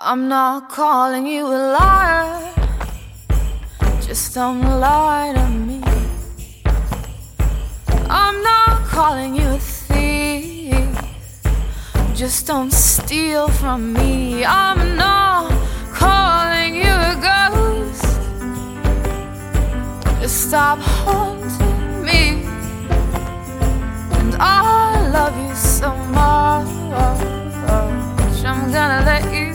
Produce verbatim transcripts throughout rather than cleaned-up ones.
I'm not calling you a liar, just don't lie to me. I'm not calling you a thief, just don't steal from me. I'm not calling you a ghost, just stop haunting me. And I love you so much, I'm gonna let you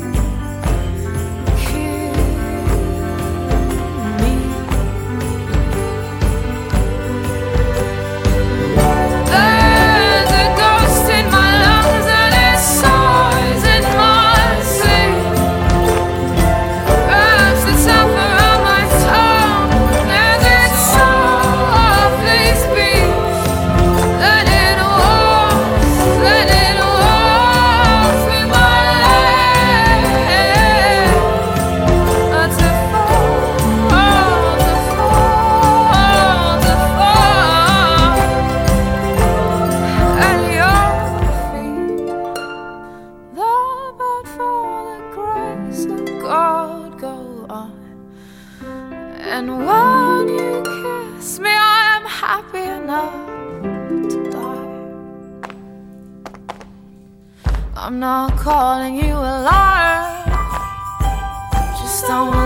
God go on. And when you kiss me, I am happy enough to die. I'm not calling you a liar, just don't